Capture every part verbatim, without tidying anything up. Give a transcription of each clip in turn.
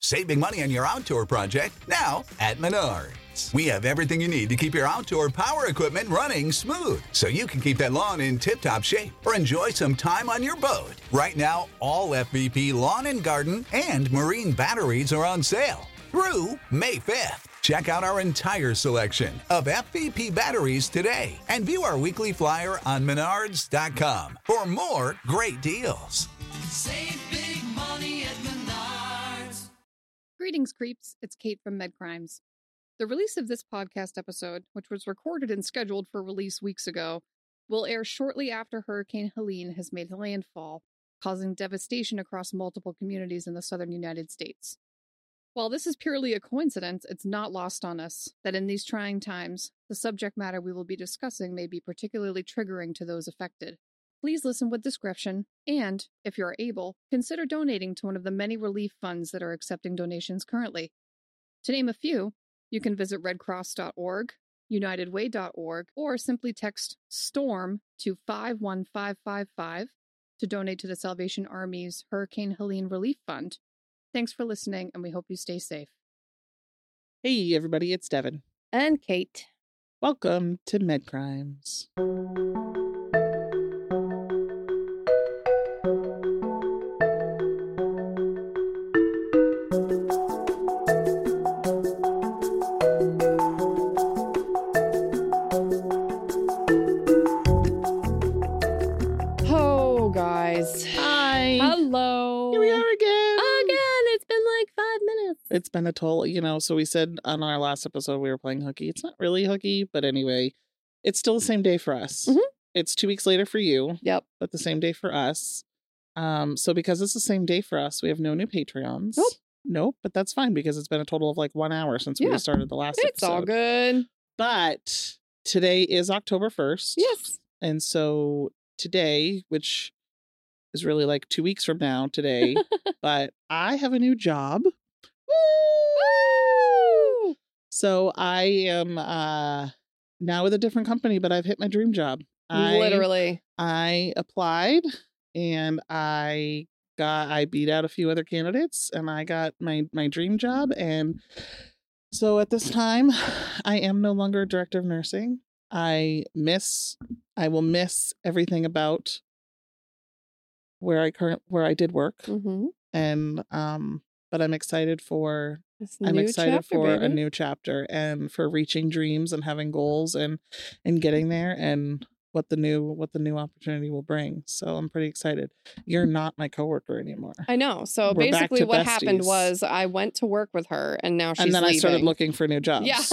Saving money on your outdoor project now at Menards. We have everything you need to keep your outdoor power equipment running smooth so you can keep that lawn in tip-top shape or enjoy some time on your boat. Right now, all F V P lawn and garden and marine batteries are on sale through May fifth. Check out our entire selection of F V P batteries today and view our weekly flyer on menards dot com for more great deals. Save big money at Menards. Greetings, creeps. It's Kate from MedCrimes. The release of this podcast episode, which was recorded and scheduled for release weeks ago, will air shortly after Hurricane Helene has made landfall, causing devastation across multiple communities in the southern United States. While this is purely a coincidence, it's not lost on us that in these trying times, the subject matter we will be discussing may be particularly triggering to those affected. Please listen with discretion, and, if you are able, consider donating to one of the many relief funds that are accepting donations currently. To name a few, you can visit red cross dot org, united way dot org, or simply text STORM to five one five five five to donate to the Salvation Army's Hurricane Helene Relief Fund. Thanks for listening, and we hope you stay safe. Hey, everybody, it's Devin. And Kate. Welcome to MedCrimes. Oh, guys. Hi. Hello. Here we are again. Again, it's been like five minutes. It's been a total, you know, so we said on our last episode we were playing hooky. It's not really hooky, but anyway, it's still the same day for us. Mhm. It's two weeks later for you, Yep. but the same day for us. Um, so because it's the same day for us, we have no new Patreons. Nope. Nope, but that's fine because it's been a total of like one hour since Yeah. we started the last It's episode. all good. But today is October first. Yes. And so today, which is really like two weeks from now today, but I have a new job. Woo! So I am uh, now with a different company, but I've hit my dream job. I, Literally. I applied and I got, I beat out a few other candidates and I got my, my dream job. And so at this time, I am no longer a director of nursing. I miss, I will miss everything about where I current, where I did work. Mm-hmm. And, um, but I'm excited for, This I'm new excited chapter, for a baby. new chapter and for reaching dreams and having goals and, and getting there and what the new, what the new opportunity will bring. So I'm pretty excited. You're not my coworker anymore. I know. So We're back basically to what happened besties. was I went to work with her and now she's and then leaving. I started looking for new jobs. Yeah.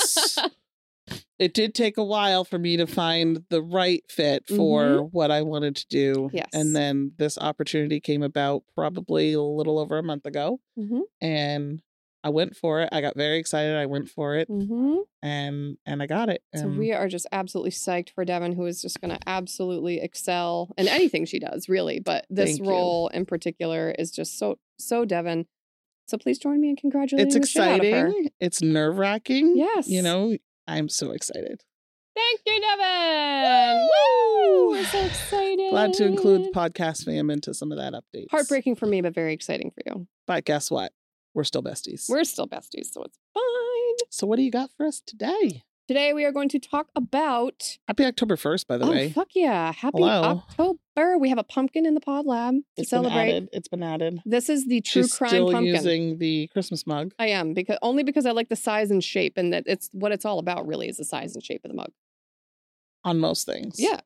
It did take a while for me to find the right fit for Mhm. what I wanted to do. Yes. And then this opportunity came about probably a little over a month ago. Mm-hmm. And I went for it. I got very excited. I went for it Mm-hmm. and and I got it. So And we are just absolutely psyched for Devin, who is just going to absolutely excel in anything she does, really. But this Thank you. role in particular is just so, so Devin. So please join me in congratulating it's the shit out of her. exciting. It's nerve wracking. Yes. You know, I'm so excited. Thank you, Devin. Woo! We're so excited. Glad to include podcast fam into some of that updates. Heartbreaking for me, but very exciting for you. But guess what? We're still besties. We're still besties, so it's fine. So what do you got for us today? Today we are going to talk about. Happy October first, by the oh, way. fuck yeah. Happy Hello. October. We have a pumpkin in the pod lab to It's celebrate. Been added. It's been added. This is the true She's crime still pumpkin. using the Christmas mug. I am because only because I like the size and shape, and that it's what it's all about. Really, is the size and shape of the mug. On most things. Yeah.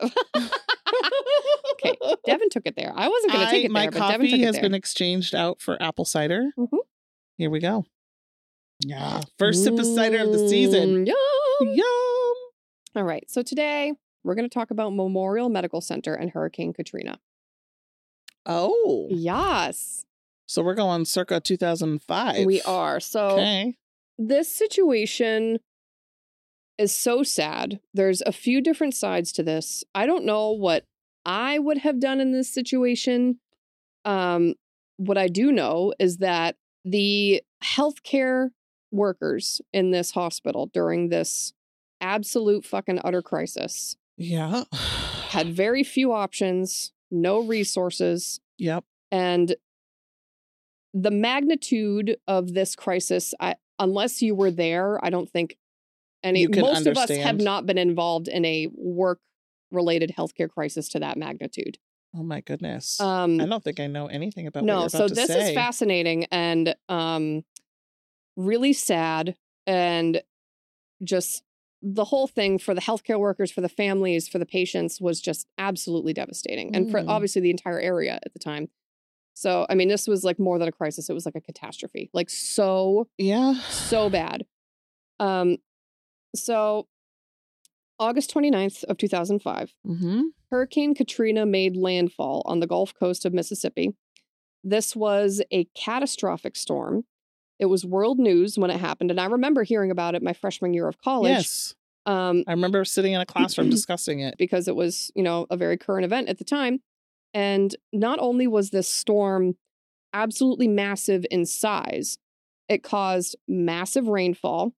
Okay, Devin took it there. I wasn't going to take I- it my there, but Devin took coffee it has there. been exchanged out for apple cider. Mhm. Here we go. Yeah. First sip of cider of the season. Mm, yum. Yum. All right. So today we're going to talk about Memorial Medical Center and Hurricane Katrina. Oh. Yes, So we're going circa two thousand five. we are. So Okay. this situation is so sad. There's a few different sides to this. I don't know what I would have done in this situation. Um, what I do know is that the healthcare workers in this hospital during this absolute fucking utter crisis Yeah. had very few options, no resources, Yep. and the magnitude of this crisis, I, unless you were there, I don't think any, You can most of us have understand. not been involved in a work-related healthcare crisis to that magnitude. Oh my goodness. Um, I don't think I know anything about what no, you're about so to this say. is fascinating and um, really sad, and just the whole thing for the healthcare workers, for the families, for the patients was just absolutely devastating, and for Mm. obviously the entire area at the time. So, I mean, this was like more than a crisis; it was like a catastrophe, like so Yeah. so bad. Um, so August twenty-ninth of two thousand five. Mm-hmm. Hurricane Katrina made landfall on the Gulf Coast of Mississippi. This was a catastrophic storm. It was world news when it happened, and I remember hearing about it my freshman year of college. Yes. Um, I remember sitting in a classroom discussing it. because it was, you know, a very current event at the time. And not only was this storm absolutely massive in size, it caused massive rainfall,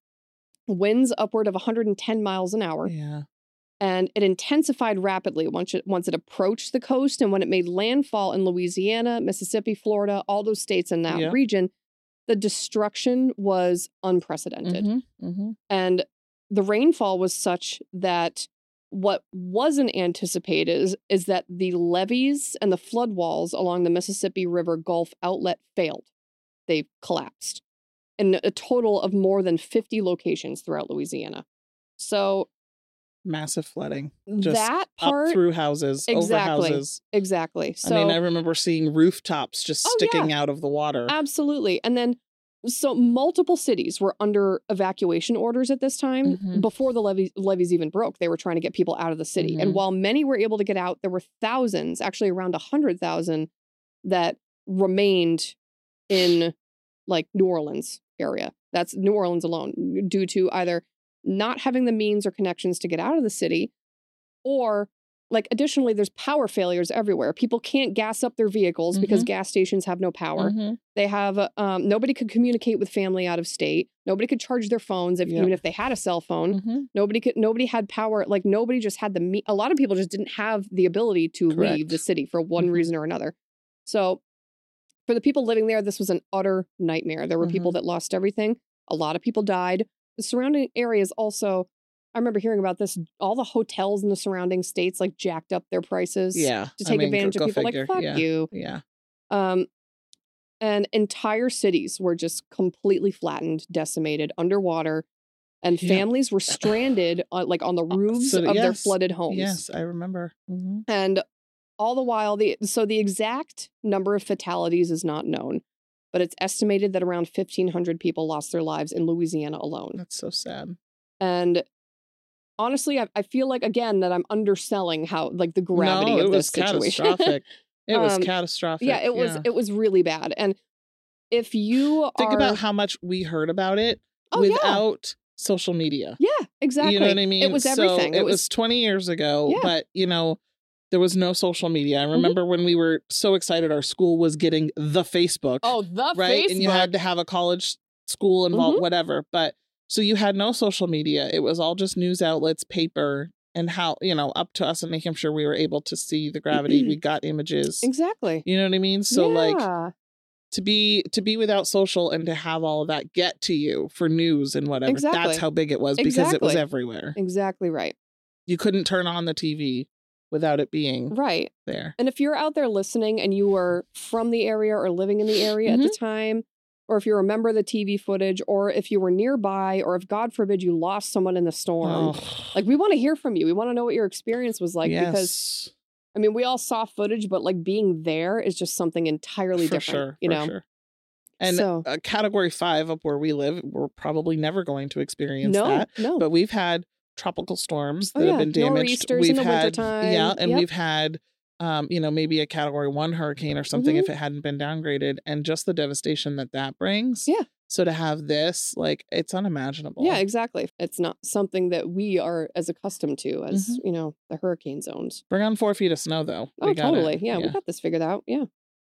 winds upward of one hundred ten miles an hour. Yeah. And it intensified rapidly once it, once it approached the coast. And when it made landfall in Louisiana, Mississippi, Florida, all those states in that Yeah. region, the destruction was unprecedented. Mm-hmm. Mm-hmm. And the rainfall was such that what wasn't anticipated is, is that the levees and the flood walls along the Mississippi River Gulf outlet failed. They collapsed in a total of more than fifty locations throughout Louisiana. So Massive flooding. Just that part, up through houses, Exactly. over houses. exactly. So I mean, I remember seeing rooftops just Oh, sticking yeah. out of the water. absolutely. And then, so multiple cities were under evacuation orders at this time. Mhm. Before the levees, levees even broke, they were trying to get people out of the city. Mhm. And while many were able to get out, there were thousands, actually around one hundred thousand, that remained in like New Orleans area. That's New Orleans alone, due to either not having the means or connections to get out of the city, or like additionally, there's power failures everywhere. People can't gas up their vehicles because Mhm. gas stations have no power. Mhm. They have um, nobody could communicate with family out of state. Nobody could charge their phones if Yep. even if they had a cell phone. Mhm. Nobody could. Nobody had power. Like nobody just had the. Me- a lot of people just didn't have the ability to leave Correct. the city for one Mhm. reason or another. So, for the people living there, this was an utter nightmare. There were people Mhm. that lost everything. A lot of people died. The surrounding areas also. I remember hearing about this. All the hotels in the surrounding states like jacked up their prices Yeah. to I take mean, advantage go of people. figure. Like fuck Yeah. you. Yeah. Um, and entire cities were just completely flattened, decimated, underwater, and Yeah. families were stranded on, like on the roofs so- of their yes. flooded homes. Yes, I remember. Mhm. And all the while, the so the exact number of fatalities is not known, but it's estimated that around fifteen hundred people lost their lives in Louisiana alone. That's so sad. And honestly, I, I feel like again that I'm underselling how like the gravity no, of it this was situation. catastrophic. It was Um, catastrophic. yeah, it was yeah. it was really bad. And if you Think are, about how much we heard about it Oh, yeah. without social media. yeah, exactly. You know what I mean? It was So everything. it was twenty years ago, Yeah. but you know, there was no social media. I remember when we were so excited our school was getting the Facebook. oh the right? Facebook. And you had to have a college school involved, Mhm. whatever. But so you had no social media. It was all just news outlets, paper, and how, you know, up to us in New Hampshire, we were able to see the gravity. We got images. exactly. You know what I mean? So like Yeah. to be to be without social and to have all of that get to you for news and whatever. Exactly. That's how big it was because it was Exactly. everywhere. exactly right. You couldn't turn on the T V without it being Right. there. And if you're out there listening and you were from the area or living in the area at the time, or if you remember the T V footage, or if you were nearby, or if God forbid you lost someone in the storm, Oh, like we want to hear from you. We want to know what your experience was like because yes, I mean we all saw footage, but like being there is just something entirely for different. sure, you for know. sure. And So- uh, category five up where we live, we're probably never going to experience No, that. no. But we've had tropical storms Oh, that yeah. have been damaged. Nor'easters We've in the had, wintertime. yeah, and Yep. we've had, um, you know, maybe a category one hurricane or something Mhm. if it hadn't been downgraded, and just the devastation that that brings. Yeah. So to have this, like, it's unimaginable. Yeah, exactly. It's not something that we are as accustomed to as, Mm-hmm. you know, the hurricane zones. Bring on four feet of snow, though. Oh, We got it. totally. Yeah, we got this figured out. Yeah.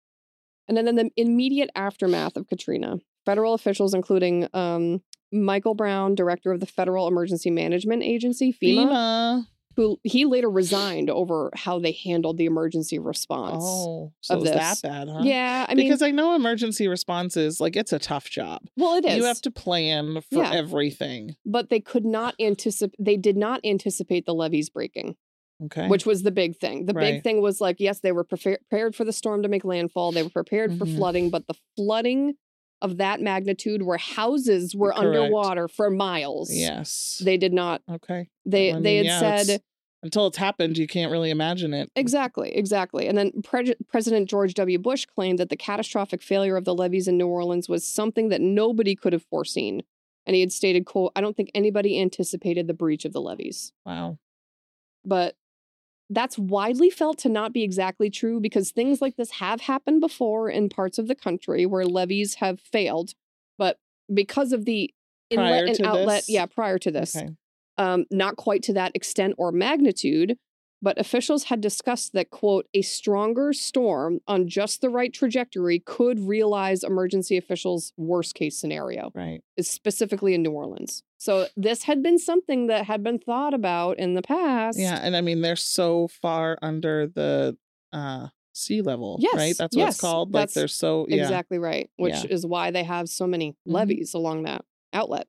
And then in the immediate aftermath of Katrina, federal officials, including um, Michael Brown, director of the Federal Emergency Management Agency, FEMA, FEMA. who he later resigned over how they handled the emergency response. Oh, so of it was this. that bad, huh? Yeah, I mean, because I know emergency responses, like, it's a tough job. well, it is. You have to plan for Yeah. everything. but they could not anticipate. They did not anticipate the levees breaking, Okay. which was the big thing. The Right. big thing was like, yes, they were prefer- prepared for the storm to make landfall. They were prepared for Mhm. flooding, but the flooding of that magnitude, where houses were Correct. underwater for miles, Yes. they did not. okay. They I they mean, had yeah, said. it's- until it's happened, you can't really imagine it. Exactly, exactly. And then Pre- President George W. Bush claimed that the catastrophic failure of the levees in New Orleans was something that nobody could have foreseen. And he had stated, quote, "I don't think anybody anticipated the breach of the levees." Wow. But that's widely felt to not be exactly true, because things like this have happened before in parts of the country where levees have failed. But because of the Prior inlet and to outlet, this? yeah, prior to this, Okay. um, not quite to that extent or magnitude, but officials had discussed that, quote, "a stronger storm on just the right trajectory could realize emergency officials' worst case scenario," Right. is specifically in New Orleans. So this had been something that had been thought about in the past. Yeah, and I mean, they're so far under the uh sea level, Yes, right? That's what yes, it's called. that's Like, they're so yeah. Exactly right, which Yeah. is why they have so many Mhm. levees along that outlet.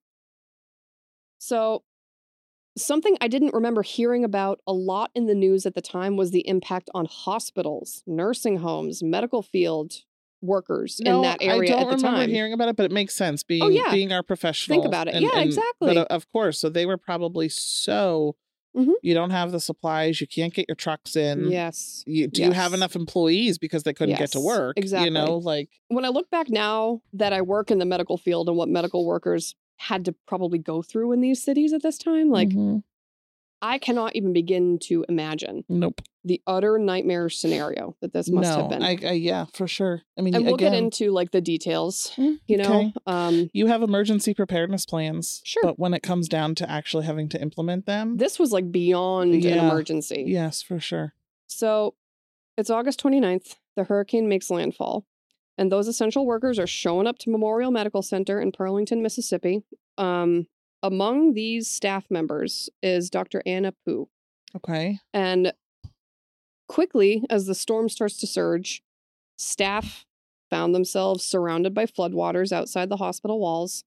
So something I didn't remember hearing about a lot in the news at the time was the impact on hospitals, nursing homes, medical field workers No, in that area I don't at the remember time. hearing about it, but it makes sense being Oh, yeah. being our professional. about it. and- Yeah, and- exactly. But uh, of course, so they were probably so Mhm. you don't have the supplies, you can't get your trucks in. Yes. You, do you have Yes. enough employees because they couldn't get to Yes, work? exactly. You know, like When I look back now that I work in the medical field and what medical workers had to probably go through in these cities at this time, like mhm. I cannot even begin to imagine Nope. the utter nightmare scenario that this must no, have been. I, I yeah, for sure. I mean, and we'll again, get into like the details, Mm, you know. okay. Um, you have emergency preparedness plans, Sure. but when it comes down to actually having to implement them, this was like beyond an Yeah. emergency. yes, for sure. So it's August twenty-ninth. The hurricane makes landfall. And those essential workers are showing up to Memorial Medical Center in Pearlington, Mississippi. Um, among these staff members is Doctor Anna Pooh. Okay. And quickly, as the storm starts to surge, staff found themselves surrounded by floodwaters outside the hospital walls.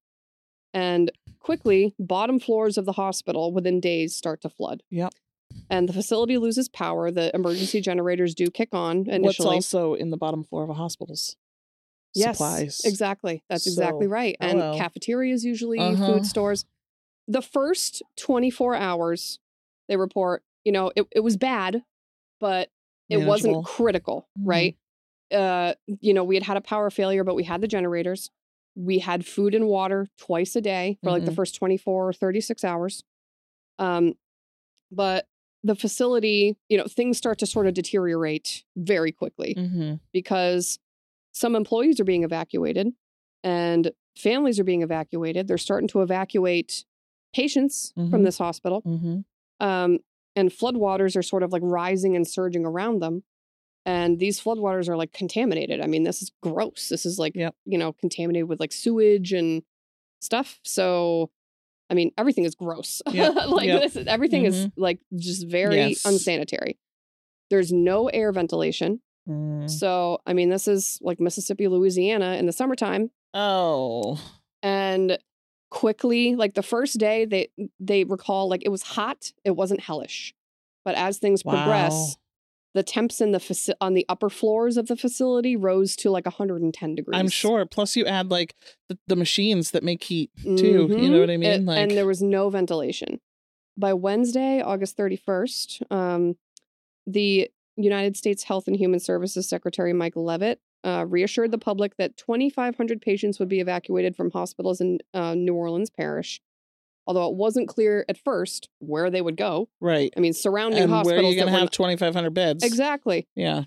And quickly, bottom floors of the hospital within days start to flood. Yep. And the facility loses power. The emergency generators do kick on What's initially. also in the bottom floor of a hospital's Yes, supplies. exactly. That's exactly So, right. And hello. cafeterias usually, Uh-huh. food stores. The first twenty-four hours, they report, you know, it, it was bad, but it Manageable. wasn't critical, Mhm. right? Uh, you know, we had had a power failure, but we had the generators. We had food and water twice a day for like the Mhm. first twenty-four or thirty-six hours. Um, but the facility, you know, things start to sort of deteriorate very quickly Mhm. because some employees are being evacuated and families are being evacuated. They're starting to evacuate patients from Mhm. this hospital. Mhm. Um, and floodwaters are sort of like rising and surging around them. And these floodwaters are like contaminated. I mean, this is gross. This is like, Yep. you know, contaminated with like sewage and stuff. So, I mean, everything is gross. Yep. like Yep. this, everything is Mhm. like just very Yes. unsanitary. There's no air ventilation. Mm. So, I mean, this is like Mississippi, Louisiana in the summertime. Oh. And quickly, like the first day, they they recall like it was hot, it wasn't hellish. But as things Wow. progress, the temps in the faci- on the upper floors of the facility rose to like one hundred ten degrees. I'm sure. Plus, you add like the, the machines that make heat too. Mhm. You know what I mean? And, like, and there was no ventilation. By Wednesday, August thirty-first, um, the United States Health and Human Services Secretary Mike Leavitt uh, reassured the public that twenty-five hundred patients would be evacuated from hospitals in uh, New Orleans Parish. Although it wasn't clear at first where they would go. right. I mean, surrounding And where are hospitals you going that to were have twenty-five hundred beds? exactly. Yeah.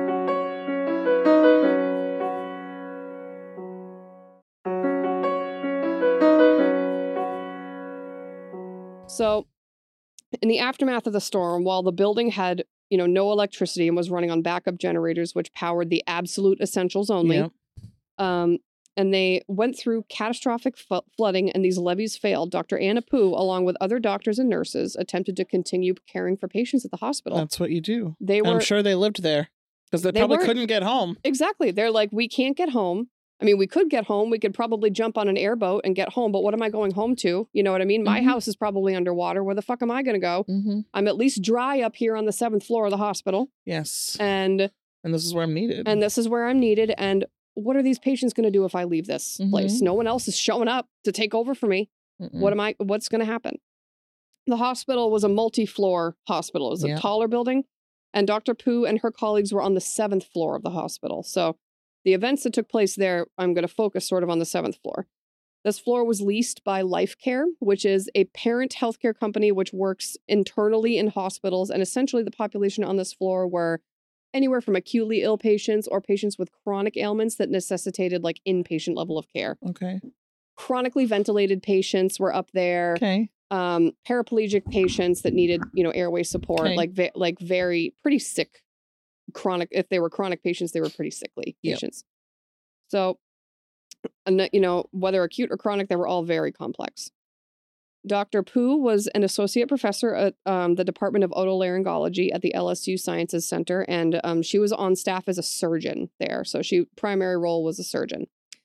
So, in the aftermath of the storm, while the building had, you know, no electricity and was running on backup generators, which powered the absolute essentials only, Yep. um, and they went through catastrophic f- flooding, and these levees failed. Doctor Anna Poo, along with other doctors and nurses, attempted to continue caring for patients at the hospital. That's what you do. They were, I'm sure they lived there because they, They probably weren't- couldn't get home. Exactly. They're like, we can't get home. I mean, we could get home. We could probably jump on an airboat and get home, but what am I going home to? You know what I mean? My Mhm. house is probably underwater. Where the fuck am I going to go? Mm-hmm. I'm at least dry up here on the seventh floor of the hospital. Yes. And And this is where I'm needed. and this is where I'm needed. And what are these patients going to do if I leave this Mhm. place? No one else is showing up to take over for me. Mm-mm. What am I, what's going to happen? The hospital was a multi-floor hospital. It was a Yep. taller building. And Doctor Poo and her colleagues were on the seventh floor of the hospital. So the events that took place there, I'm going to focus sort of on the seventh floor. This floor was leased by Life Care, which is a parent healthcare company which works internally in hospitals. And essentially the population on this floor were anywhere from acutely ill patients or patients with chronic ailments that necessitated like inpatient level of care. Okay. Chronically ventilated patients were up there. Okay. Um, paraplegic patients that needed, you know, airway support, Okay. like ve- like very pretty sick chronic. If they were chronic patients, they were pretty sickly Yep. patients. So, and, you know, whether acute or chronic, they were all very complex. Doctor Poo was an associate professor at um, the Department of Otolaryngology at the L S U Sciences Center, and um, she was on staff as a surgeon there. So she primary role was a surgeon.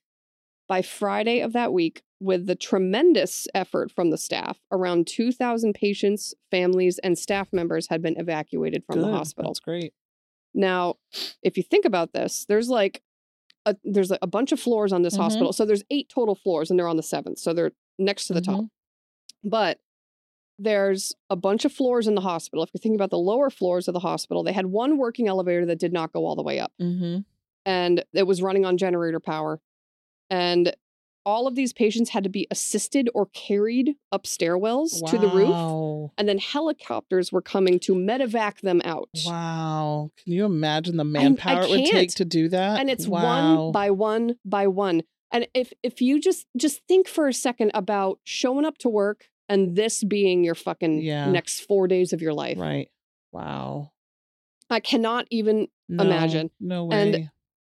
By Friday of that week, with the tremendous effort from the staff, around two thousand patients, families, and staff members had been evacuated from Good. the hospital. That's great. Now, if you think about this, there's like a, there's like a bunch of floors on this Mhm. hospital. So there's eight total floors, and they're on the seventh. So they're next to the top. But there's a bunch of floors in the hospital. If you're thinking about the lower floors of the hospital, they had one working elevator that did not go all the way up, Mm-hmm. and it was running on generator power. And all of these patients had to be assisted or carried up stairwells to the roof. Wow. And then helicopters were coming to medevac them out. Wow. Can you imagine the manpower it would take can't. to do that? And it's wow. one by one by one. And if if you just just think for a second about showing up to work and this being your fucking Yeah. next four days of your life. Right. Wow. I cannot even No, imagine. No way. And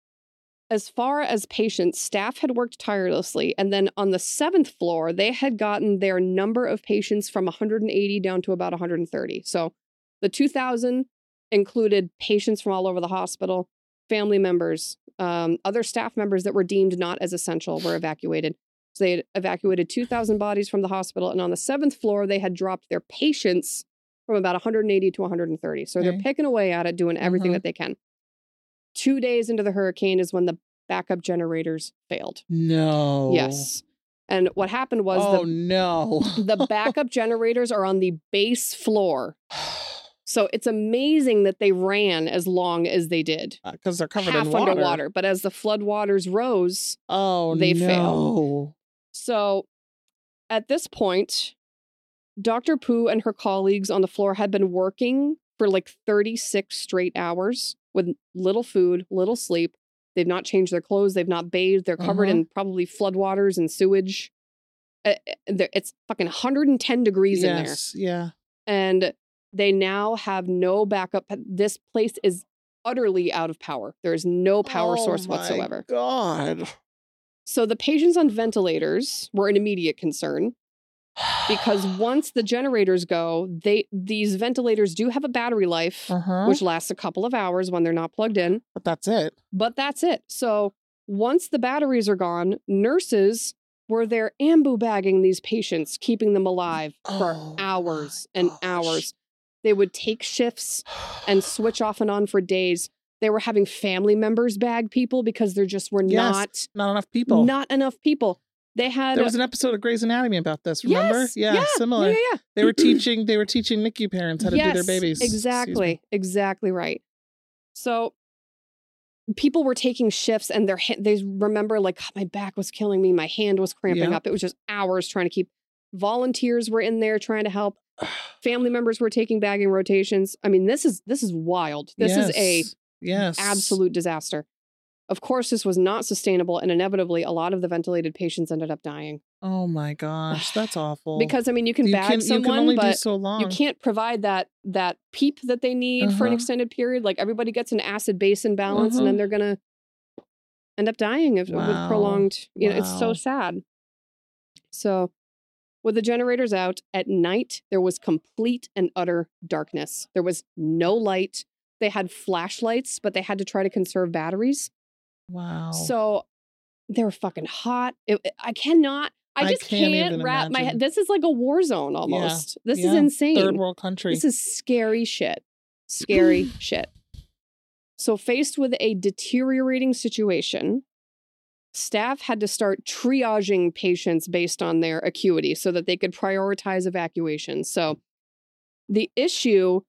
as far as patients, staff had worked tirelessly. And then on the seventh floor, they had gotten their number of patients from one hundred eighty down to about one hundred thirty. So the two thousand included patients from all over the hospital, family members, um, other staff members that were deemed not as essential were evacuated. So they had evacuated two thousand bodies from the hospital. And on the seventh floor, they had dropped their patients from about one hundred eighty to one hundred thirty. So they're Okay. picking away at it, doing everything Mhm. that they can. Two days into the hurricane is when the backup generators failed. no. Yes. And what happened was Oh, no. the, the backup generators are on the base floor. So it's amazing that they ran as long as they did. Because they're covered Half in water. underwater. But as the flood waters rose, Oh, They no. fail. so at this point, Doctor Poo and her colleagues on the floor had been working for like thirty-six straight hours with little food, little sleep. They've not changed their clothes. They've not bathed. They're covered Uh-huh. in probably floodwaters and sewage. Uh, uh, they're- It's fucking one hundred ten degrees in there. Yes. Yeah. And they now have no backup. This place is utterly out of power. There is no power Oh, source my whatsoever. God. So the patients on ventilators were an immediate concern because once the generators go, they these ventilators do have a battery life, Uh-huh. which lasts a couple of hours when they're not plugged in, But that's it. but that's it. So once the batteries are gone, nurses were there ambu bagging these patients, keeping them alive for Oh, hours my and gosh. hours. They would take shifts and switch off and on for days. They were having family members bag people because there just were Yes, not Not enough people. not enough people. They had There was an episode of Grey's Anatomy about this. Remember? Yes, yeah, yeah, similar. Yeah, yeah, They were teaching. They were teaching NICU parents how to yes, do their babies. Excuse me. Exactly, exactly right. So people were taking shifts, and their ha- they remember like my back was killing me, my hand was cramping Yeah. up. It was just hours trying to keep. Volunteers were in there trying to help. Family members were taking bagging rotations. I mean, this is this is wild. This is a Yes. Yes. absolute disaster. Of course, this was not sustainable, and inevitably, a lot of the ventilated patients ended up dying. Oh my gosh, that's awful. Because I mean, you can you bag can, you someone, can only do but so long. you can't provide that that peep that they need for an Uh-huh. extended period. Like everybody gets an acid base imbalance, and then Uh-huh. they're gonna end up dying of, with Wow. prolonged, you know, it's so Wow. sad. So with the generators out at night, there was complete and utter darkness. There was no light. They had flashlights, but they had to try to conserve batteries. Wow. So they were fucking hot. It, it- I cannot, I I just can't can't, even wrap my head. imagine. This is like a war zone almost. This is Yeah. insane. Third world country. This is scary shit. Scary shit. So, faced with a deteriorating situation, staff had to start triaging patients based on their acuity so that they could prioritize evacuation. So, the issue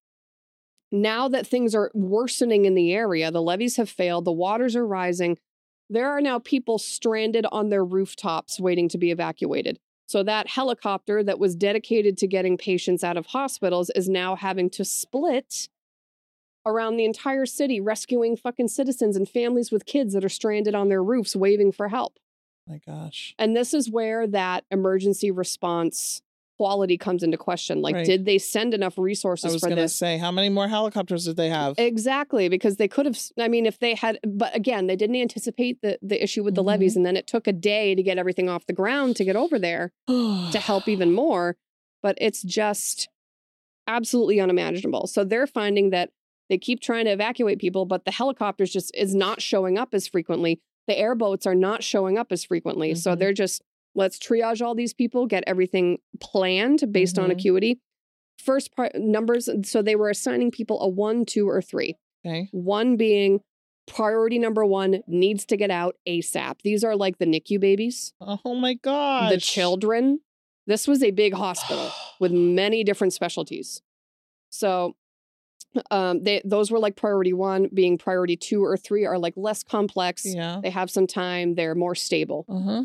now that things are worsening in the area, the levees have failed, the waters are rising. There are now people stranded on their rooftops waiting to be evacuated. So that helicopter that was dedicated to getting patients out of hospitals is now having to split around the entire city, rescuing fucking citizens and families with kids that are stranded on their roofs waving for help. My gosh. And this is where that emergency response quality comes into question. Like, Right. did they send enough I resources was for going to this? say, how many more helicopters did they have? Exactly, because they could have, I mean, if they had, but again, they didn't anticipate the, the issue with the levees. And then it took a day to get everything off the ground to get over there to help even more. But it's just absolutely unimaginable. So they're finding that they keep trying to evacuate people, but the helicopters just is not showing up as frequently. The airboats are not showing up as frequently. So Mhm. they're just, let's triage all these people, get everything planned based on Mhm. acuity. First pri- numbers, so they were assigning people a one, two, or three. Okay. One being priority number one needs to get out ASAP. These are like the N I C U babies, Oh my gosh. the children. This was a big hospital with many different specialties. So um, they those were like priority one, being priority two or three are like less complex. Yeah. They have some time, they're more stable. Uh-huh.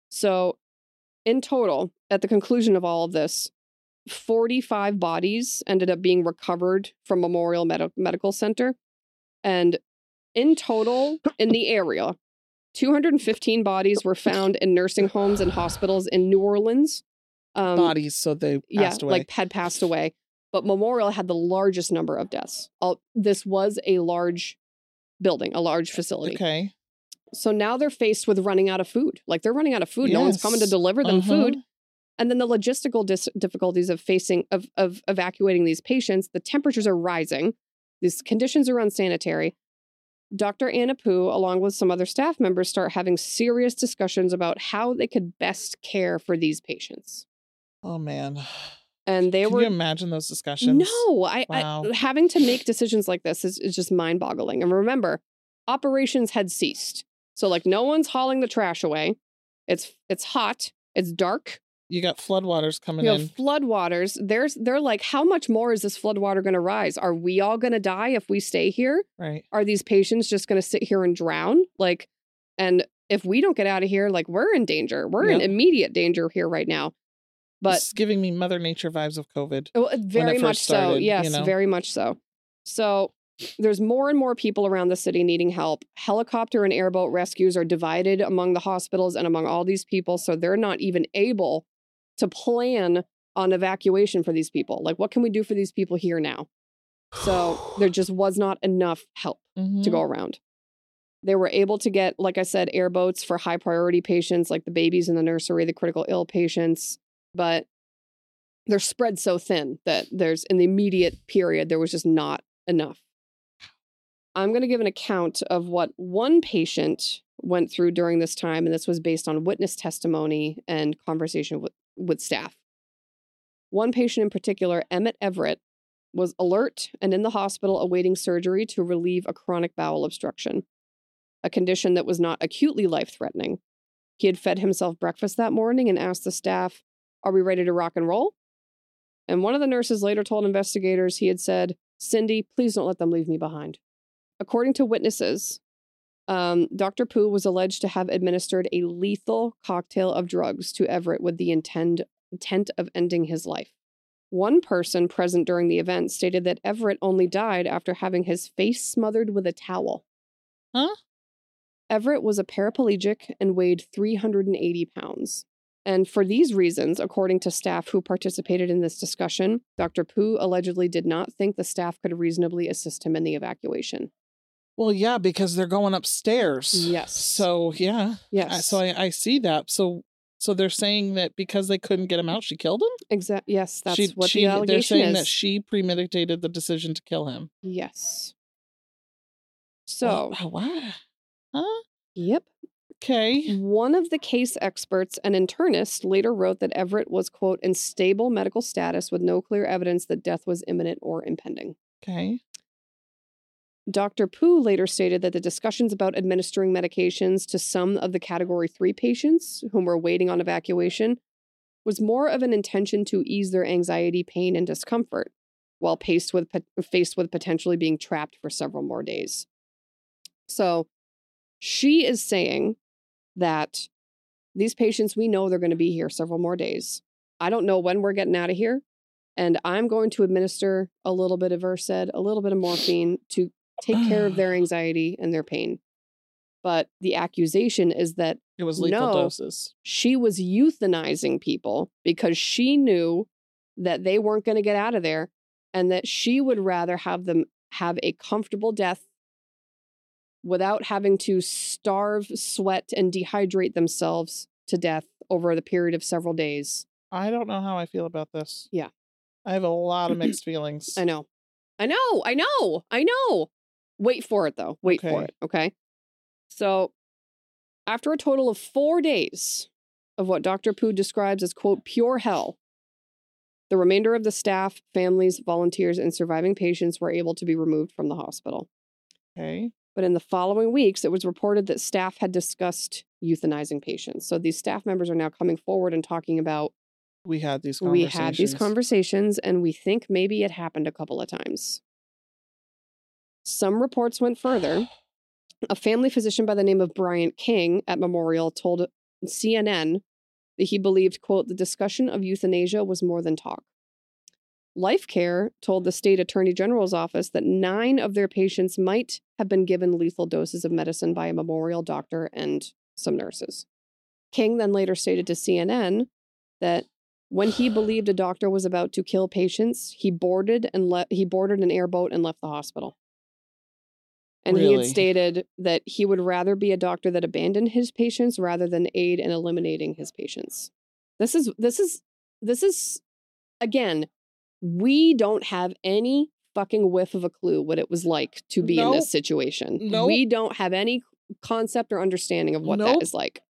So in total, at the conclusion of all of this, forty-five bodies ended up being recovered from Memorial Medi- Medical Center. And in total, in the area, two hundred fifteen bodies were found in nursing homes and hospitals in New Orleans. Um, Bodies, so they passed yeah, away. like had passed away. But Memorial had the largest number of deaths. All, this was a large building, a large facility. Okay. So now they're faced with running out of food. Like they're running out of food. No one's coming to Yes. deliver them Uh-huh. food. And then the logistical dis- difficulties of facing, of, of evacuating these patients. The temperatures are rising. These conditions are unsanitary. Doctor Anna Poo, along with some other staff members, start having serious discussions about how they could best care for these patients. Oh man. And they Can were you imagine those discussions? No, I, Wow. I having to make decisions like this is, is just mind-boggling. And remember, operations had ceased. So like no one's hauling the trash away. It's it's hot. It's dark. You got floodwaters coming You in. have floodwaters. There's they're like, how much more is this floodwater going to rise? Are we all going to die if we stay here? Right. Are these patients just going to sit here and drown? Like, and if we don't get out of here, like we're in danger. We're in Yep. immediate danger here right now. But It's giving me Mother Nature vibes of COVID. Oh, uh, very it much first so. started, you Yes, know? very much so. So there's more and more people around the city needing help. Helicopter and airboat rescues are divided among the hospitals and among all these people. So they're not even able to plan on evacuation for these people. Like, what can we do for these people here now? So there just was not enough help Mhm. to go around. They were able to get, like I said, airboats for high priority patients like the babies in the nursery, the critical ill patients. But they're spread so thin that there's, in the immediate period, there was just not enough. I'm going to give an account of what one patient went through during this time, and this was based on witness testimony and conversation with, with staff. One patient in particular, Emmett Everett, was alert and in the hospital awaiting surgery to relieve a chronic bowel obstruction, a condition that was not acutely life-threatening. He had fed himself breakfast that morning and asked the staff, "Are we ready to rock and roll?" And one of the nurses later told investigators he had said, "Cindy, please don't let them leave me behind." According to witnesses, um, Doctor Poo was alleged to have administered a lethal cocktail of drugs to Everett with the intend, intent of ending his life. One person present during the event stated that Everett only died after having his face smothered with a towel. Huh? Everett was a paraplegic and weighed three hundred eighty pounds. And for these reasons, according to staff who participated in this discussion, Doctor Poo allegedly did not think the staff could reasonably assist him in the evacuation. Well, yeah, because they're going upstairs. Yes. So, yeah. Yes. Uh, So I, I see that. So so they're saying that because they couldn't get him out, she killed him? Exactly. Yes, that's she, what she, the allegation They're saying is. that she premeditated the decision to kill him. Yes. So, Well, what? Huh? yep. Okay. One of the case experts, an internist, later wrote that Everett was, quote, in stable medical status with no clear evidence that death was imminent or impending. Okay. Doctor Pooh later stated that the discussions about administering medications to some of the Category three patients whom were waiting on evacuation was more of an intention to ease their anxiety, pain, and discomfort, while faced with, faced with potentially being trapped for several more days. So she is saying that these patients, we know they're going to be here several more days. I don't know when we're getting out of here, and I'm going to administer a little bit of Versed, a little bit of morphine to take care of their anxiety and their pain. But the accusation is that It was lethal No. doses. she was euthanizing people because she knew that they weren't going to get out of there and that she would rather have them have a comfortable death without having to starve, sweat, and dehydrate themselves to death over the period of several days. I don't know how I feel about this. Yeah. I have a lot of mixed feelings. I know. I know. I know. I know. Wait for it, though. Wait for Okay. it. Okay. So, after a total of four days of what Doctor Pooh describes as, quote, pure hell, the remainder of the staff, families, volunteers, and surviving patients were able to be removed from the hospital. Okay. But in the following weeks, it was reported that staff had discussed euthanizing patients. So these staff members are now coming forward and talking about, We had these we conversations. had these conversations and we think maybe it happened a couple of times. Some reports went further. A family physician by the name of Bryant King at Memorial told C N N that he believed, quote, the discussion of euthanasia was more than talk. Life Care told the state attorney general's office that nine of their patients might have been given lethal doses of medicine by a Memorial doctor and some nurses. King then later stated to C N N that when he believed a doctor was about to kill patients, he boarded and le- he boarded an airboat and left the hospital. And he had Really? stated that he would rather be a doctor that abandoned his patients rather than aid in eliminating his patients. This is this is this is again, we don't have any fucking whiff of a clue what it was like to be in Nope. this situation. Nope. We don't have any concept or understanding of what that Nope. is like.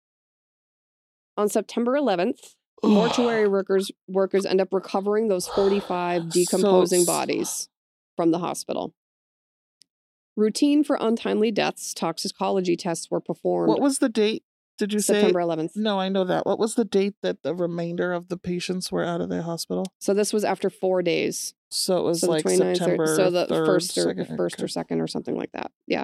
On September eleventh, mortuary workers workers end up recovering those forty-five decomposing So- bodies from the hospital. Routine for untimely deaths toxicology tests were performed What was the date? Did you September say? eleventh. No, I know that. What was the date that the remainder of the patients were out of the hospital? So this was after four days. So it was So like the twenty-ninth, September so the third, first or second, first okay. or second or something like that. Yeah.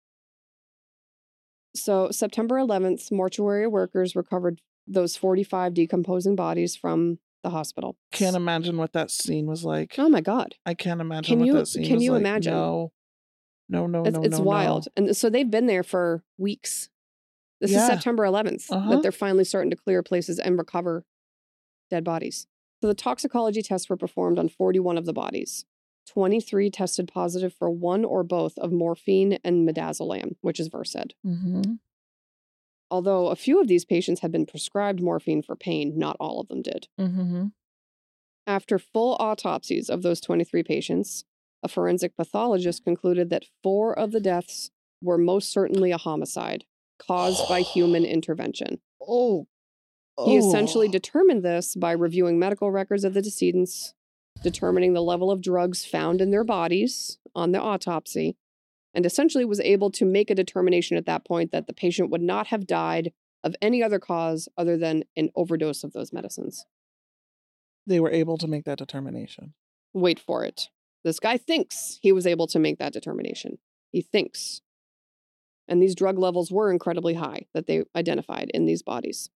So September eleventh, mortuary workers recovered those forty-five decomposing bodies from the hospital. Can't imagine what that scene was like. Oh my God. I can't imagine Can what you- that scene can was you like. imagine? No, no, no, It's, no, it's no, wild. no. And so they've been there for weeks. This is Yeah. September eleventh Uh-huh. that they're finally starting to clear places and recover dead bodies. So the toxicology tests were performed on forty-one of the bodies. twenty-three tested positive for one or both of morphine and midazolam, which is Versed. Mm-hmm. Although a few of these patients had been prescribed morphine for pain, not all of them did. Mm-hmm. After full autopsies of those twenty-three patients, a forensic pathologist concluded that four of the deaths were most certainly a homicide caused by human intervention. Oh. He Oh. essentially determined this by reviewing medical records of the decedents, determining the level of drugs found in their bodies on the autopsy, and essentially was able to make a determination at that point that the patient would not have died of any other cause other than an overdose of those medicines. They were able to make that determination. Wait for it. This guy thinks he was able to make that determination. He thinks. And these drug levels were incredibly high that they identified in these bodies.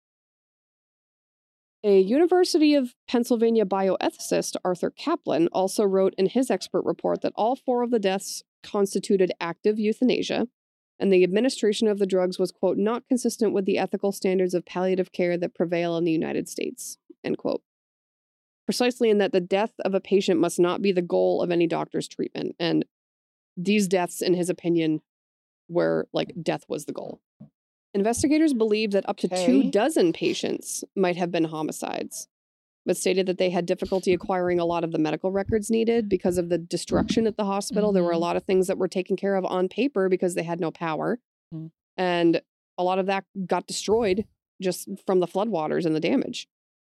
A University of Pennsylvania bioethicist, Arthur Kaplan, also wrote in his expert report that all four of the deaths constituted active euthanasia, and the administration of the drugs was, quote, not consistent with the ethical standards of palliative care that prevail in the United States, end quote. Precisely in that the death of a patient must not be the goal of any doctor's treatment. And these deaths, in his opinion, were like death was the goal. Investigators believed that up to Okay. two dozen patients might have been homicides, but stated that they had difficulty acquiring a lot of the medical records needed because of the destruction at the hospital. There were a Mhm. lot of things that were taken care of on paper because they had no power. Mhm. And a lot of that got destroyed just from the floodwaters and the damage.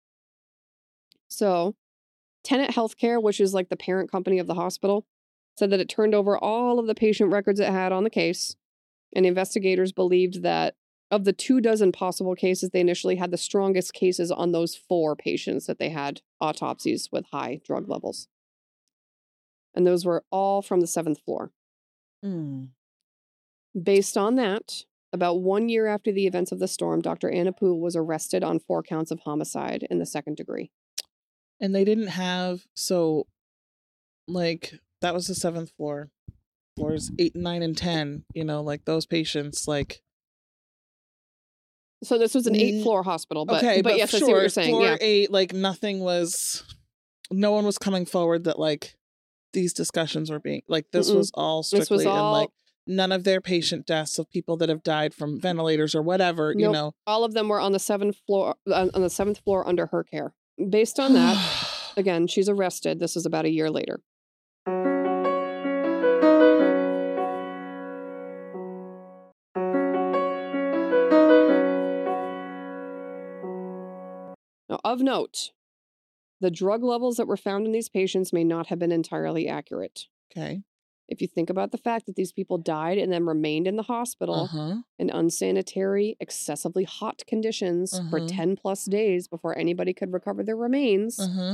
So, Tenet Healthcare, which is like the parent company of the hospital, said that it turned over all of the patient records it had on the case. And investigators believed that of the two dozen possible cases, they initially had the strongest cases on those four patients that they had autopsies with high drug levels. And those were all from the seventh floor. Mm. Based on that, about one year after the events of the storm, Doctor Anna Poole was arrested on four counts of homicide in the second degree. And they didn't have, so, like, that was the seventh floor. Floors eight, nine, and ten, you know, like those patients, like, So this was an Mm, eight-floor hospital, but, okay, but, but yes, I sure, see what you're saying. floor Yeah. eight, like, nothing was, no one was coming forward that, like, these discussions were being, like, this Mm-mm. was all This was strictly, and, all- like, none of their patient deaths of people that have died from ventilators or whatever, you Nope. know. All of them were on the seventh floor, on on the seventh floor under her care. Based on that, again, she's arrested. This is about a year later. Now, of note, the drug levels that were found in these patients may not have been entirely accurate. Okay. If you think about the fact that these people died and then remained in the hospital Uh-huh. in unsanitary, excessively hot conditions for Uh-huh. ten plus days before anybody could recover their remains, Uh-huh.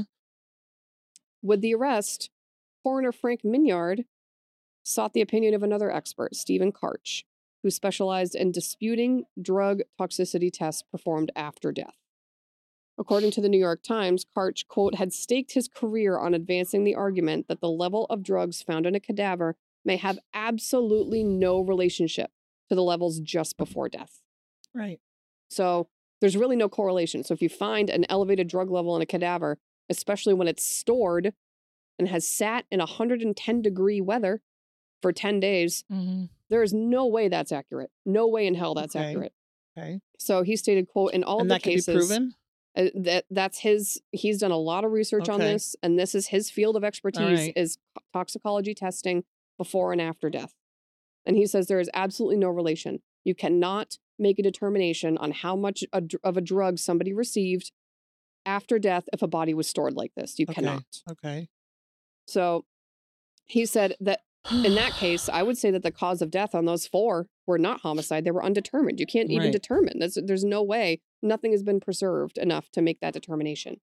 with the arrest, coroner Frank Mignard sought the opinion of another expert, Stephen Karch, who specialized in disputing drug toxicity tests performed after death. According to the New York Times, Karch, quote, had staked his career on advancing the argument that the level of drugs found in a cadaver may have absolutely no relationship to the levels just before death. Right. So there's really no correlation. So if you find an elevated drug level in a cadaver, especially when it's stored and has sat in one hundred ten degree weather for ten days, Mm-hmm. there is no way that's accurate. No way in hell that's Okay. accurate. Okay. So he stated, quote, in all And of the that can cases, be proven? uh, that that's his, he's done a lot of research on Okay. this, and this is his field of expertise right. is toxicology testing before and after death. And he says there is absolutely no relation. You cannot make a determination on how much a, dr- of a drug somebody received after death if a body was stored like this. You Okay. cannot. Okay. So he said that in that case, I would say that the cause of death on those four were not homicide. They were undetermined. You can't even Right. determine. There's, there's no way. Nothing has been preserved enough to make that determination.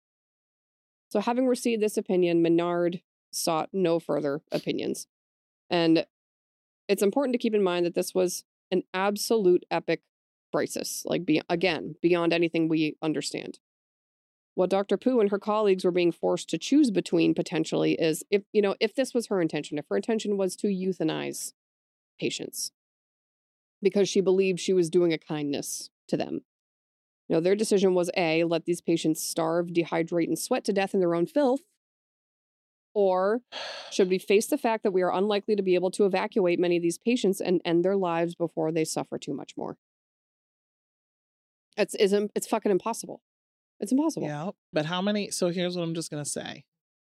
So having received this opinion, Menard sought no further opinions. And it's important to keep in mind that this was an absolute epic crisis. Like, be, again, beyond anything we understand. What Doctor Pooh and her colleagues were being forced to choose between potentially is if, you know, if this was her intention, if her intention was to euthanize patients because she believed she was doing a kindness to them. You know, their decision was A, let these patients starve, dehydrate, and sweat to death in their own filth. Or should we face the fact that we are unlikely to be able to evacuate many of these patients and end their lives before they suffer too much more? It's, it's, it's fucking impossible. It's impossible. Yeah. But how many? So here's what I'm just going to say.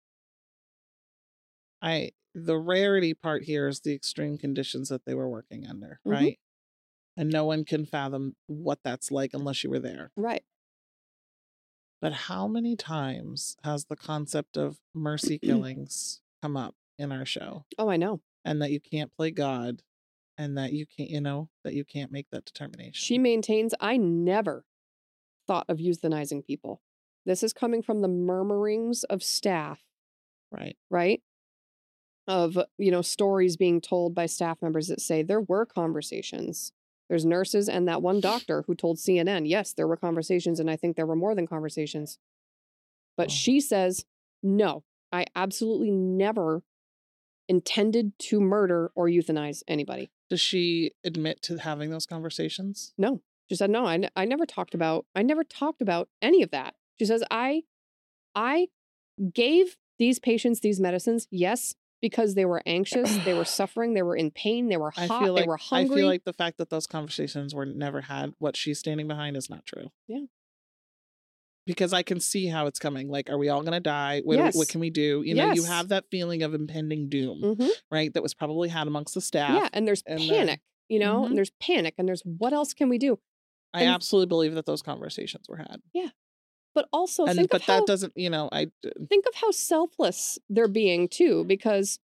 I, the rarity part here is the extreme conditions that they were working under, Mhm. right? And no one can fathom what that's like unless you were there. Right. But how many times has the concept of mercy killings come up in our show? Oh, I know. And that you can't play God and that you can't, you know, that you can't make that determination. She maintains, I never thought of euthanizing people. This is coming from the murmurings of staff, Right. right? Of, you know, stories being told by staff members that say there were conversations. There's nurses and that one doctor who told C N N, yes, there were conversations, and I think there were more than conversations. But Oh. she says, no, I absolutely never intended to murder or euthanize anybody. Does she admit to having those conversations? No. She said, no, I, n- I never talked about, I never talked about any of that. She says, I, I gave these patients these medicines. Yes, because they were anxious, they were suffering, they were in pain, they were I hot, feel like they were I hungry. feel like the fact that those conversations were never had, what she's standing behind, is not true. Yeah. Because I can see how it's coming. Like, are we all going to die? What, do we- what Yes. can we do? You know, you Yes. have that feeling of impending doom, Mhm. right? That was probably had amongst the staff. Yeah, and there's and then- panic, you know, Mhm. and there's panic, and there's what else can we do? I and- absolutely believe that those conversations were had. But also And think but of that how doesn't, you know, I think of how selfless they're being too, because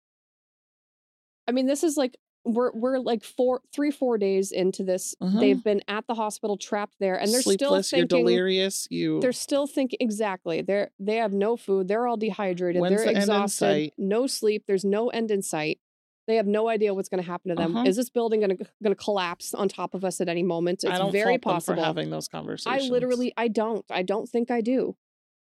I mean, this is like we're we're like four, three, four days into this. Uh-huh. They've been at the hospital, trapped there, and they're sleepless, still you're thinking. delirious, you They're still thinking exactly. They're they have no food. They're all dehydrated. When's they're the end in exhausted. sight? No sleep. There's no end in sight. They have no idea what's going to happen to them. Uh-huh. Is this building going to going to collapse on top of us at any moment? It's I don't very fault them possible. for having those conversations. I literally, I don't. I don't think I do.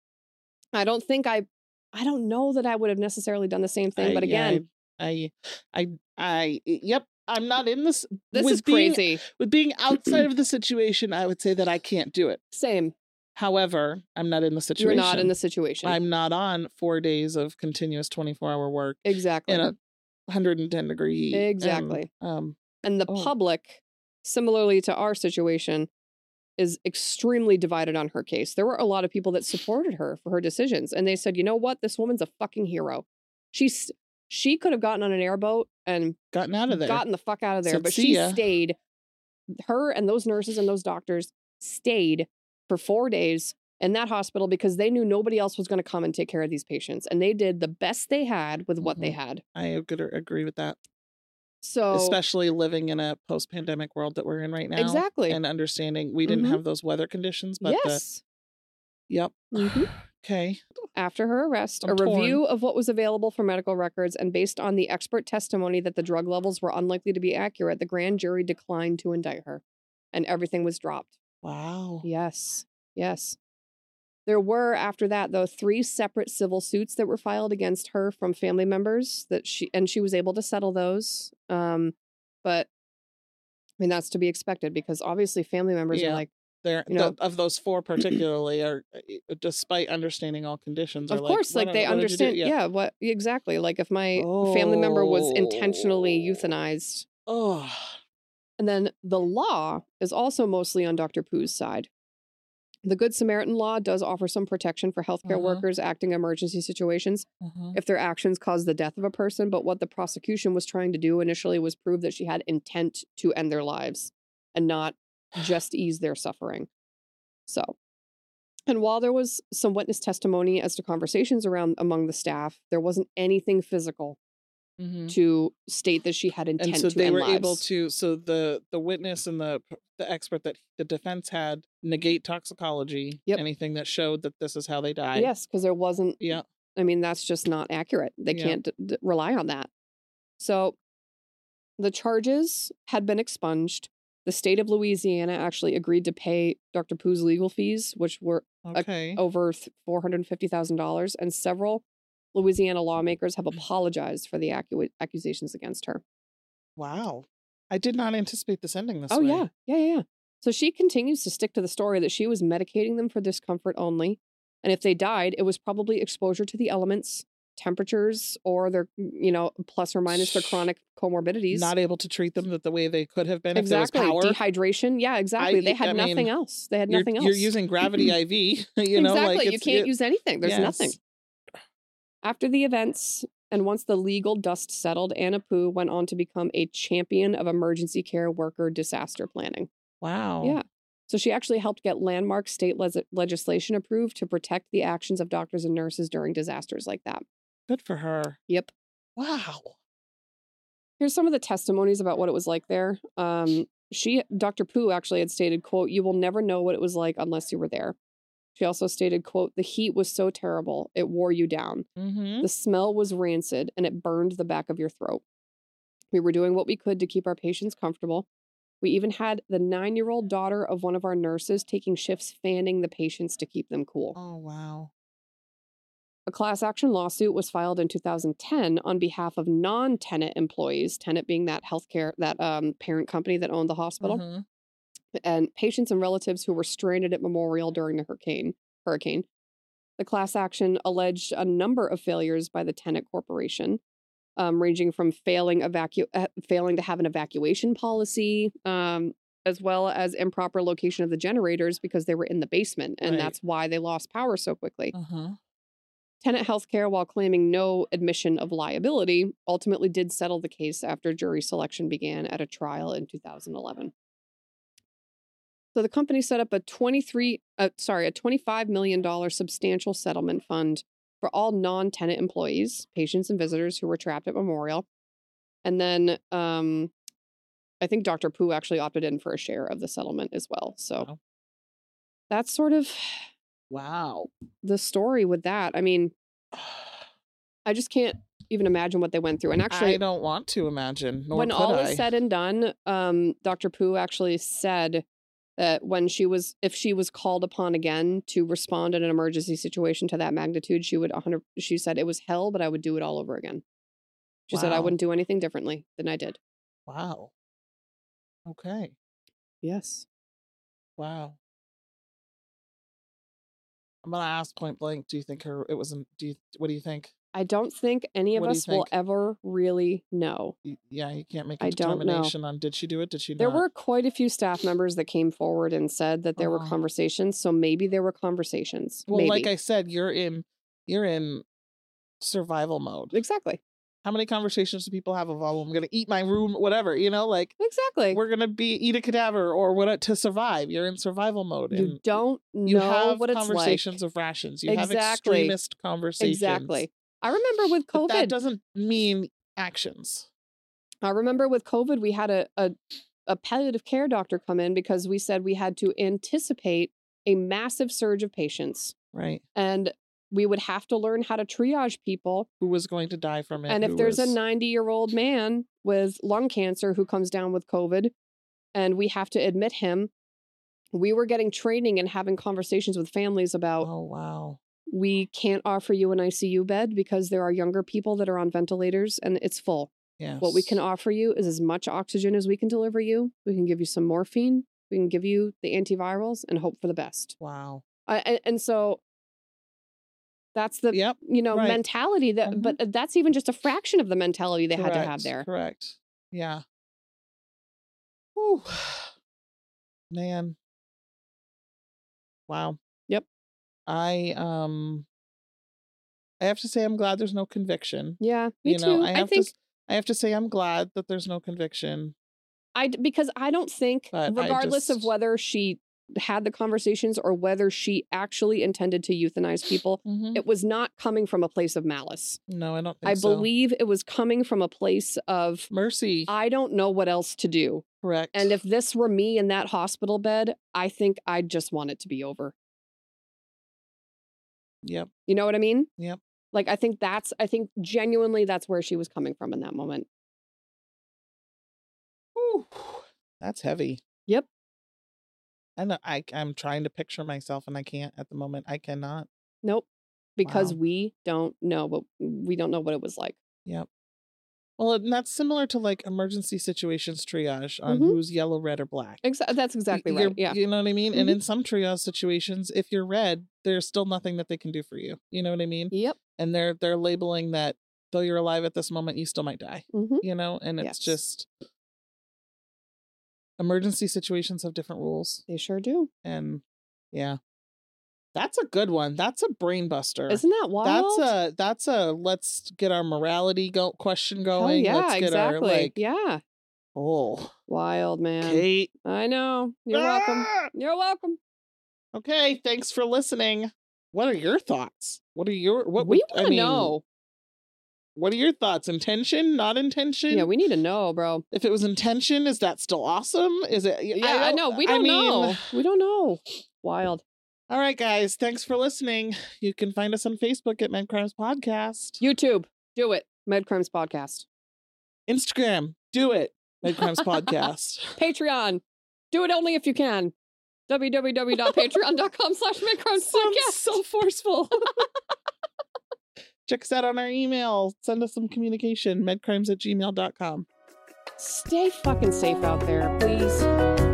I don't think I. I don't know that I would have necessarily done the same thing. I- but yeah, again, I, I, I, yep. I'm not in this. this with is being, crazy. With being outside of the situation, I would say that I can't do it. Same. However, I'm not in the situation. You're not in the situation. I'm not on four days of continuous twenty-four hour work exactly. in a one hundred ten degree heat. and, Exactly. um. And the Oh. public, similarly to our situation, is extremely divided on her case. There were a lot of people that supported her for her decisions. And they said, you know what? This woman's a fucking hero. She's she could have gotten on an airboat and Gotten out of there. gotten the fuck out of there. Said, but "See she ya." stayed. Her and those nurses and those doctors stayed for four days in that hospital because they knew nobody else was going to come and take care of these patients. And they did the best they had with what they Mhm. had. I could agree with that. So Especially living in a post pandemic world that we're in right now. exactly. And understanding we didn't Mhm. have those weather conditions, but the, yes. yep. Mhm. Okay. After her arrest, I'm a torn. review of what was available for medical records and based on the expert testimony that the drug levels were unlikely to be accurate, the grand jury declined to indict her and everything was dropped. Wow. Yes. Yes. There were, after that, though, three separate civil suits that were filed against her from family members that she and she was able to settle those. Um, but I mean, that's to be expected because obviously family members Yeah. are like, There, You know- the, of those four particularly, are uh, despite understanding all conditions, are of like, course, what like a- they what did you do? understand. Yeah. Yeah, what exactly? Like if my family member was intentionally Oh. euthanized. Oh, And then the law is also mostly on Doctor Poo's side. The Good Samaritan law does offer some protection for healthcare Uh-huh. workers acting in emergency situations uh-huh. if their actions cause the death of a person. But what the prosecution was trying to do initially was prove that she had intent to end their lives and not just ease their suffering. So, and while there was some witness testimony as to conversations around among the staff, there wasn't anything physical Mhm. to state that she had intent And so to they end were lives. able to. So the the witness and the the expert that the defense had negate toxicology. Yep. Anything that showed that this is how they died. Yes, because there wasn't. Yeah. I mean, that's just not accurate. They Yeah. can't d- d- rely on that. So the charges had been expunged. The state of Louisiana actually agreed to pay Doctor Poo's legal fees, which were Okay. over four hundred fifty thousand dollars, and several Louisiana lawmakers Mm. have apologized for the accu- accusations against her. Wow. I did not anticipate this ending this Oh, way. yeah. Yeah, yeah, yeah. So she continues to stick to the story that she was medicating them for discomfort only. And if they died, it was probably exposure to the elements, temperatures, or their, you know, plus or minus their chronic comorbidities. Not able to treat them the way they could have been exactly. if there was power. Dehydration. Yeah, exactly. I- they had I nothing mean, else. They had you're, nothing else. You're using gravity I V. You know, exactly. like you it's- can't it- use anything. There's nothing. yes. After the events, and once the legal dust settled, Anna Poo went on to become a champion of emergency care worker disaster planning. Wow. Yeah. So she actually helped get landmark state les- legislation approved to protect the actions of doctors and nurses during disasters like that. Good for her. Yep. Wow. Here's some of the testimonies about what it was like there. Um, she, Doctor Poo actually had stated, quote, "You will never know what it was like unless you were there." She also stated, quote, "The heat was so terrible, it wore you down. Mm-hmm. The smell was rancid and it burned the back of your throat. We were doing what we could to keep our patients comfortable. We even had the nine-year-old daughter of one of our nurses taking shifts fanning the patients to keep them cool." Oh, wow. A class action lawsuit was filed in two thousand ten on behalf of non-Tenet employees, Tenet being that healthcare, that um, parent company that owned the hospital, Mhm. and patients and relatives who were stranded at Memorial during the hurricane. Hurricane. The class action alleged a number of failures by the Tenet Corporation. um, ranging from failing evacu- uh, failing to have an evacuation policy, um, as well as improper location of the generators because they were in the basement, and Right. that's why they lost power so quickly. Uh-huh. Tenet Healthcare, while claiming no admission of liability, ultimately did settle the case after jury selection began at a trial in two thousand eleven. So the company set up a twenty-three, uh, sorry, a twenty-five million dollars substantial settlement fund for all non-Tenet employees, patients, and visitors who were trapped at Memorial. And then um, I think Doctor Pooh actually opted in for a share of the settlement as well. So Wow. that's sort of Wow. the story with that. I mean, I just can't even imagine what they went through. And actually, I don't want to imagine. Nor when could all I. is said and done, um, Doctor Pooh actually said that when she was, if she was called upon again to respond in an emergency situation to that magnitude, she would one hundred. She said it was hell, but I would do it all over again. She said I Wow. wouldn't do anything differently than I did. Wow. Okay. Yes. Wow. I'm gonna ask point blank. Do you think her? It wasn't. Do you? What do you think? I don't think any of What do you us will think? ever really know. Y- Yeah, you can't make a I don't know. determination on did she do it? Did she There not? were quite a few staff members that came forward and said that there were Uh-huh. conversations. So maybe there were conversations. Well, maybe. like I said, you're in. You're in survival mode. exactly. How many conversations do people have of, oh, I'm gonna eat my room, whatever, you know, like Exactly. we're gonna be eat a cadaver or what to survive. You're in survival mode, You and don't you know have what it's like. conversations of rations. You have Exactly. extremist conversations. Exactly. I remember with But that COVID. doesn't mean actions. I remember with COVID, we had a, a a palliative care doctor come in because we said we had to anticipate a massive surge of patients, Right. and we would have to learn how to triage people. Who was going to die from it? And if who there's was... a ninety year old man with lung cancer who comes down with COVID and we have to admit him, we were getting training and having conversations with families about Oh wow. we can't offer you an I C U bed because there are younger people that are on ventilators and it's full. Yes. What we can offer you is as much oxygen as we can deliver you. We can give you some morphine. We can give you the antivirals and hope for the best. Wow. Uh, and, and so that's the Yep. you know right. mentality that, Mhm. but that's even just a fraction of the mentality they had to have Correct, there. Correct. Yeah. Whew. Man. Wow. Yep. I um I have to say I'm glad there's no conviction. Yeah, me you know, too. I I, have think to s- I have to say I'm glad that there's no conviction. I d- because I don't think, But I regardless of just- whether she had the conversations or whether she actually intended to euthanize people, Mhm. it was not coming from a place of malice. No, I don't think I so. believe it was coming from a place of Mercy. I don't know what else to do. Correct. And if this were me in that hospital bed, I think I'd just want it to be over. Yep. You know what I mean? Yep. Like, I think that's, I think genuinely that's where she was coming from in that moment. Whew. That's heavy. Yep. And I I'm trying to picture myself and I can't at the moment. I cannot. Nope. Because Wow. we don't know, but we don't know what it was like. Yep. Well, and that's similar to like emergency situations triage on Mhm. who's yellow, red, or black. Exa- that's exactly You're- right. Yeah. You know what I mean? And Mhm. in some triage situations, if you're red, there's still nothing that they can do for you. You know what I mean? Yep. And they're they're labeling that though you're alive at this moment, you still might die. hmm You know, and it's Yes. just emergency situations have different rules. They sure do. And yeah. That's a good one. That's a brain buster. Isn't that wild? That's a that's a let's get our morality go question Hell going. yeah, let's get exactly. our like yeah. oh Wild, man. Kate. I know. You're welcome. Ah! You're welcome. Okay, thanks for listening. What are your thoughts? What are your what we would I want to mean? know. What are your thoughts? Intention, not intention? Yeah, we need to know, bro. If it was intention, is that still awesome? Is it? Yeah, I, I know. We I don't mean, know. We don't know. Wild. All right, guys. Thanks for listening. You can find us on Facebook at Men Crimes Podcast. YouTube. Do it. Med Crimes Podcast. Instagram. Do it. Med Crimes Podcast. Patreon. Do it only if you can. www.patreon.com slash medcrimes Sounds podcast. so forceful. Check us out on our email. Send us some communication. medcrimes at gmail dot com. Stay fucking safe out there, please.